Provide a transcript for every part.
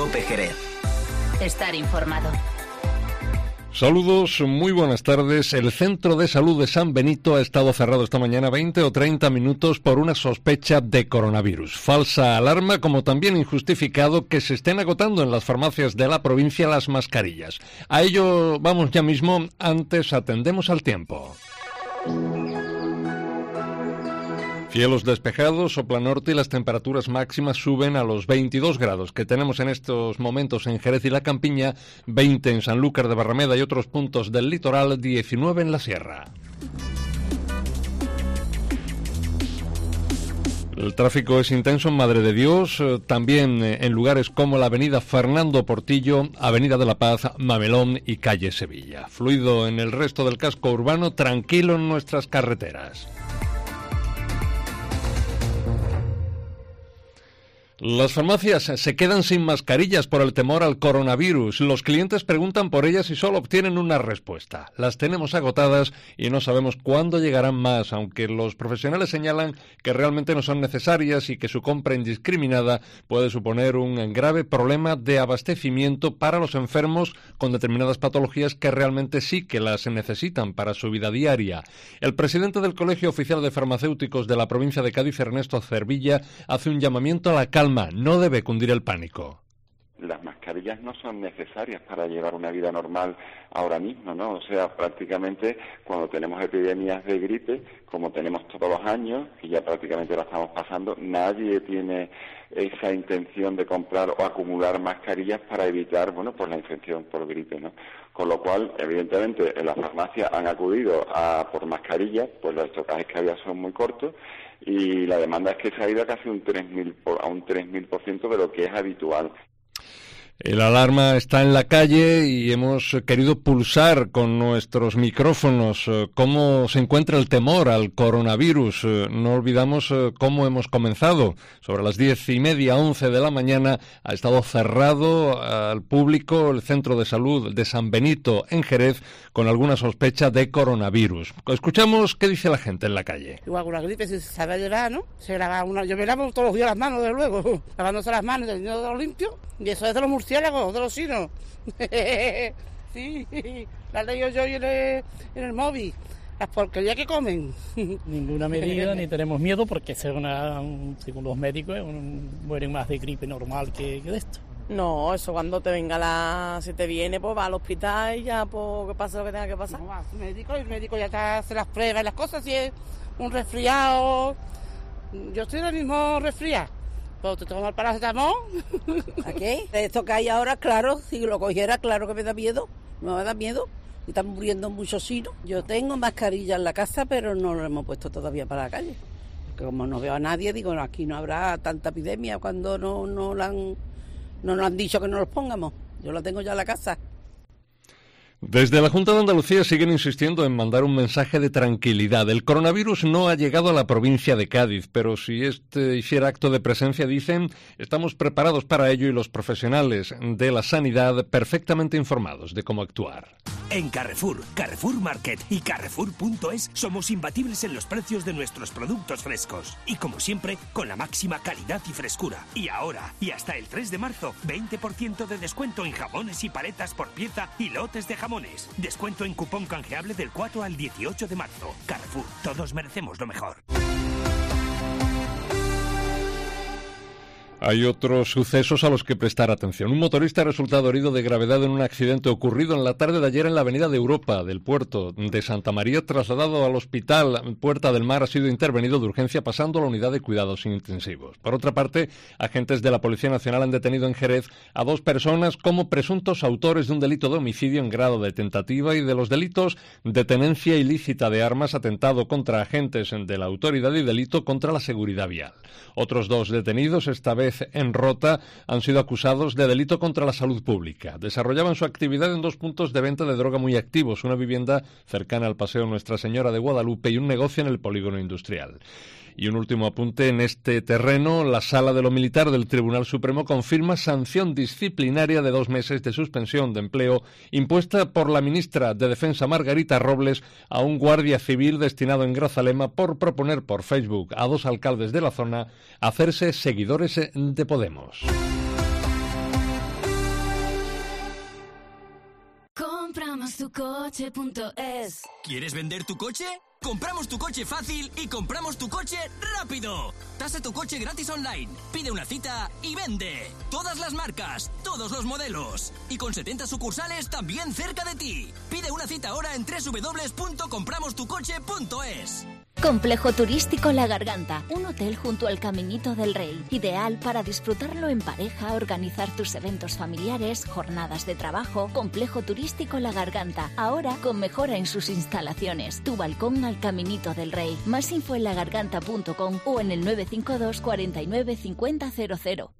COPE Jerez. Estar informado. Saludos, muy buenas tardes. El Centro de Salud de San Benito ha estado cerrado esta mañana 20 o 30 minutos por una sospecha de coronavirus. Falsa alarma, como también injustificado que se estén agotando en las farmacias de la provincia las mascarillas. A ello vamos ya mismo, antes atendemos al tiempo. Cielos despejados, sopla norte y las temperaturas máximas suben a los 22 grados que tenemos en estos momentos en Jerez y la Campiña, 20 en Sanlúcar de Barrameda y otros puntos del litoral, 19 en la sierra. El tráfico es intenso en Madre de Dios, también en lugares como la avenida Fernando Portillo, Avenida de la Paz, Mamelón y calle Sevilla. Fluido en el resto del casco urbano, tranquilo en nuestras carreteras. Las farmacias se quedan sin mascarillas por el temor al coronavirus. Los clientes preguntan por ellas y solo obtienen una respuesta. Las tenemos agotadas y no sabemos cuándo llegarán más, aunque los profesionales señalan que realmente no son necesarias y que su compra indiscriminada puede suponer un grave problema de abastecimiento para los enfermos con determinadas patologías que realmente sí que las necesitan para su vida diaria. El presidente del Colegio Oficial de Farmacéuticos de la provincia de Cádiz, Ernesto Cervilla, hace un llamamiento a la calma. No debe cundir el pánico. Las mascarillas no son necesarias para llevar una vida normal ahora mismo, ¿no? O sea, prácticamente cuando tenemos epidemias de gripe, como tenemos todos los años, y ya prácticamente la estamos pasando, nadie tiene esa intención de comprar o acumular mascarillas para evitar, bueno, pues la infección por gripe, ¿no? Con lo cual, evidentemente, en las farmacias han acudido por mascarillas, pues los estocajes que había son muy cortos, y la demanda es que se ha ido a casi un 3.000% de lo que es habitual. El alarma está en la calle y hemos querido pulsar con nuestros micrófonos cómo se encuentra el temor al coronavirus. No olvidamos cómo hemos comenzado. Sobre las 10:30, 11 de la mañana, ha estado cerrado al público el Centro de Salud de San Benito en Jerez con alguna sospecha de coronavirus. Escuchamos qué dice la gente en la calle. Igual con la gripe se sabe llevar, ¿no? Yo me lavo todos los días las manos, de luego, lavándose las manos, teniendo todo limpio, y eso es de los murciélagos, de los sinos. Sí, la leo yo en el móvil. Las porquerías que comen. Ninguna medida, ni tenemos miedo, porque según los médicos mueren más de gripe normal que de esto. No, eso cuando te venga si te viene, pues va al hospital y ya, pues que pase lo que tenga que pasar. No, va al médico y el médico ya te hace las pruebas y las cosas, si es un resfriado. Yo estoy ahora mismo resfriada. Pues te tomas el paracetamol. ¿A qué? Esto que hay ahora, claro, si lo cogiera, claro que me da miedo. Me da miedo. Y están muriendo muchos sinos. Yo tengo mascarilla en la casa, pero no lo hemos puesto todavía para la calle. Porque como no veo a nadie, digo, no, aquí no habrá tanta epidemia cuando no nos han dicho que no los pongamos. Yo lo tengo ya en la casa. Desde la Junta de Andalucía siguen insistiendo en mandar un mensaje de tranquilidad. El coronavirus no ha llegado a la provincia de Cádiz, pero si este hiciera acto de presencia, dicen, estamos preparados para ello y los profesionales de la sanidad perfectamente informados de cómo actuar. En Carrefour, Carrefour Market y Carrefour.es somos imbatibles en los precios de nuestros productos frescos. Y como siempre, con la máxima calidad y frescura. Y ahora, y hasta el 3 de marzo, 20% de descuento en jamones y paletas por pieza y lotes de jamones. Descuento en cupón canjeable del 4 al 18 de marzo. Carrefour, todos merecemos lo mejor. Hay otros sucesos a los que prestar atención. Un motorista ha resultado herido de gravedad en un accidente ocurrido en la tarde de ayer en la Avenida de Europa del puerto de Santa María. Trasladado al hospital Puerta del Mar, ha sido intervenido de urgencia pasando a la unidad de cuidados intensivos. Por otra parte, agentes de la Policía Nacional han detenido en Jerez a 2 personas como presuntos autores de un delito de homicidio en grado de tentativa y de los delitos de tenencia ilícita de armas, atentado contra agentes de la autoridad y delito contra la seguridad vial. Otros 2 detenidos, esta vez en Rota, han sido acusados de delito contra la salud pública. Desarrollaban su actividad en 2 puntos de venta de droga muy activos, una vivienda cercana al Paseo Nuestra Señora de Guadalupe y un negocio en el polígono industrial. Y un último apunte en este terreno: la Sala de lo Militar del Tribunal Supremo confirma sanción disciplinaria de 2 meses de suspensión de empleo impuesta por la ministra de Defensa Margarita Robles a un guardia civil destinado en Grazalema por proponer por Facebook a 2 alcaldes de la zona hacerse seguidores de Podemos. compramostucoche.es. ¿Quieres vender tu coche? Compramos tu coche fácil y compramos tu coche rápido. Tasa tu coche gratis online. Pide una cita y vende. Todas las marcas, todos los modelos. Y con 70 sucursales también cerca de ti. Pide una cita ahora en www.compramostucoche.es. Complejo Turístico La Garganta, un hotel junto al Caminito del Rey, ideal para disfrutarlo en pareja, organizar tus eventos familiares, jornadas de trabajo. Complejo Turístico La Garganta, ahora con mejora en sus instalaciones. Tu balcón al Caminito del Rey. Más info en lagarganta.com o en el 952 49 50 00.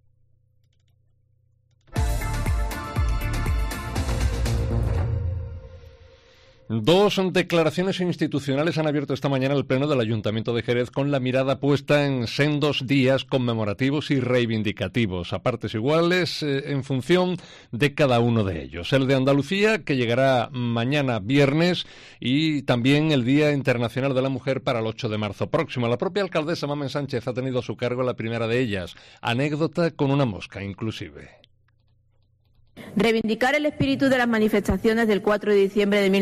Dos declaraciones institucionales han abierto esta mañana el Pleno del Ayuntamiento de Jerez con la mirada puesta en sendos días conmemorativos y reivindicativos, a partes iguales en función de cada uno de ellos. El de Andalucía, que llegará mañana viernes, y también el Día Internacional de la Mujer para el 8 de marzo próximo. La propia alcaldesa Mamen Sánchez ha tenido a su cargo la primera de ellas, anécdota con una mosca inclusive. Reivindicar el espíritu de las manifestaciones del 4 de diciembre de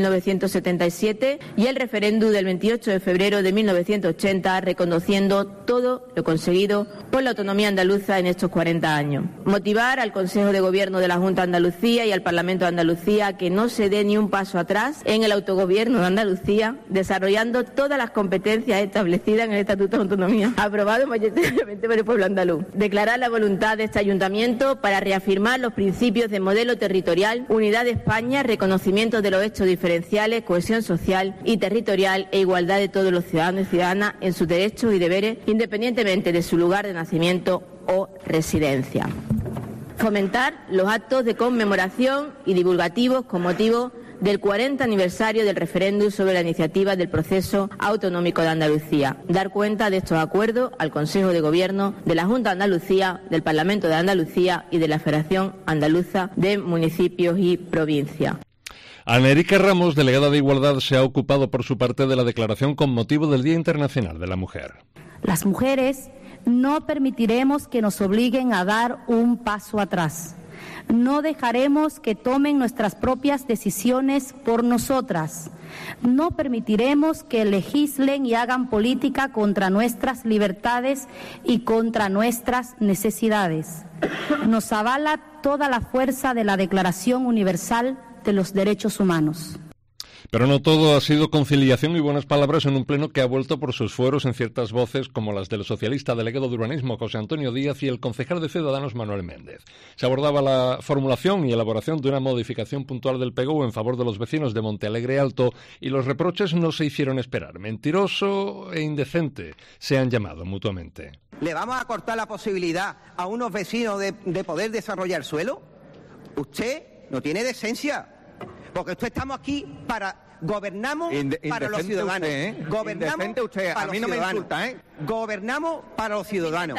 1977 y el referéndum del 28 de febrero de 1980, reconociendo todo lo conseguido por la autonomía andaluza en estos 40 años. Motivar al Consejo de Gobierno de la Junta de Andalucía y al Parlamento de Andalucía a que no se dé ni un paso atrás en el autogobierno de Andalucía, desarrollando todas las competencias establecidas en el Estatuto de Autonomía, aprobado mayoritariamente por el pueblo andaluz. Declarar la voluntad de este ayuntamiento para reafirmar los principios de modelo territorial, unidad de España, reconocimiento de los hechos diferenciales, cohesión social y territorial e igualdad de todos los ciudadanos y ciudadanas en sus derechos y deberes, independientemente de su lugar de nacimiento o residencia. Fomentar los actos de conmemoración y divulgativos con motivo del 40 aniversario del referéndum sobre la iniciativa del proceso autonómico de Andalucía. Dar cuenta de estos acuerdos al Consejo de Gobierno de la Junta de Andalucía, del Parlamento de Andalucía y de la Federación Andaluza de Municipios y Provincias. Ana Erika Ramos, delegada de Igualdad, se ha ocupado por su parte de la declaración con motivo del Día Internacional de la Mujer. Las mujeres no permitiremos que nos obliguen a dar un paso atrás. No dejaremos que tomen nuestras propias decisiones por nosotras. No permitiremos que legislen y hagan política contra nuestras libertades y contra nuestras necesidades. Nos avala toda la fuerza de la Declaración Universal de los Derechos Humanos. Pero no todo ha sido conciliación y buenas palabras en un pleno que ha vuelto por sus fueros en ciertas voces como las del socialista delegado de Urbanismo José Antonio Díaz y el concejal de Ciudadanos Manuel Méndez. Se abordaba la formulación y elaboración de una modificación puntual del PGU en favor de los vecinos de Montealegre Alto y los reproches no se hicieron esperar. Mentiroso e indecente se han llamado mutuamente. ¿Le vamos a cortar la posibilidad a unos vecinos de poder desarrollar suelo? Usted no tiene decencia. Porque estamos aquí gobernamos para los ciudadanos. Gobernamos usted, para a mí no me insulta, Gobernamos para los ciudadanos.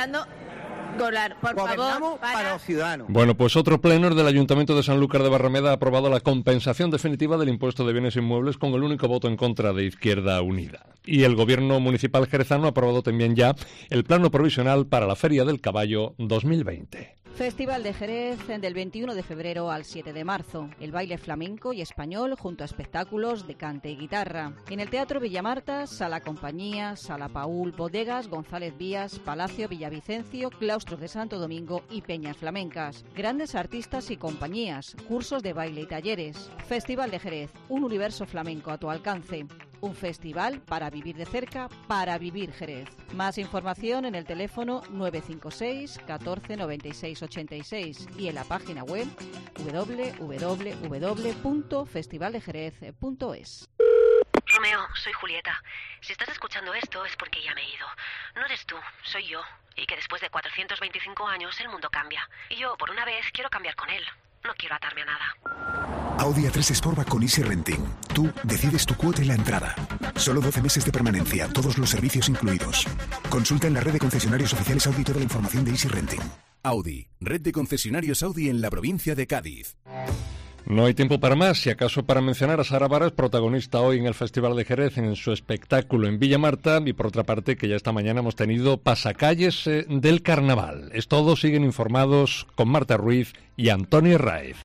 Gobernamos para los ciudadanos. Bueno, pues otro pleno del Ayuntamiento de Sanlúcar de Barrameda ha aprobado la compensación definitiva del impuesto de bienes inmuebles con el único voto en contra de Izquierda Unida. Y el Gobierno Municipal jerezano ha aprobado también ya el plano provisional para la Feria del Caballo 2020. Festival de Jerez del 21 de febrero al 7 de marzo. El baile flamenco y español junto a espectáculos de cante y guitarra. En el Teatro Villamarta, Sala Compañía, Sala Paúl, Bodegas, González Vías, Palacio Villavicencio, Claustros de Santo Domingo y Peñas Flamencas. Grandes artistas y compañías, cursos de baile y talleres. Festival de Jerez, un universo flamenco a tu alcance. Un festival para vivir de cerca, para vivir Jerez. Más información en el teléfono 956 14 96 86 y en la página web www.festivaldejerez.es. Romeo, soy Julieta. Si estás escuchando esto es porque ya me he ido. No eres tú, soy yo. Y que después de 425 años el mundo cambia. Y yo, por una vez, quiero cambiar con él. No quiero atarme a nada. Audi A3 Sportback con Easy Renting. Tú decides tu cuota y la entrada. Solo 12 meses de permanencia, todos los servicios incluidos. Consulta en la red de concesionarios oficiales Audi toda la información de Easy Renting. Audi, red de concesionarios Audi en la provincia de Cádiz. No hay tiempo para más, si acaso para mencionar a Sara Varas, protagonista hoy en el Festival de Jerez en su espectáculo en Villamarta, y por otra parte que ya esta mañana hemos tenido pasacalles del carnaval. Es todo, siguen informados con Marta Ruiz y Antonio Raiz.